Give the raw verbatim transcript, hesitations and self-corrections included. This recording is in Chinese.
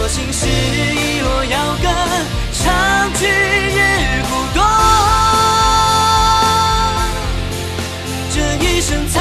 心事遗落遥歌，长去日孤多。这一生。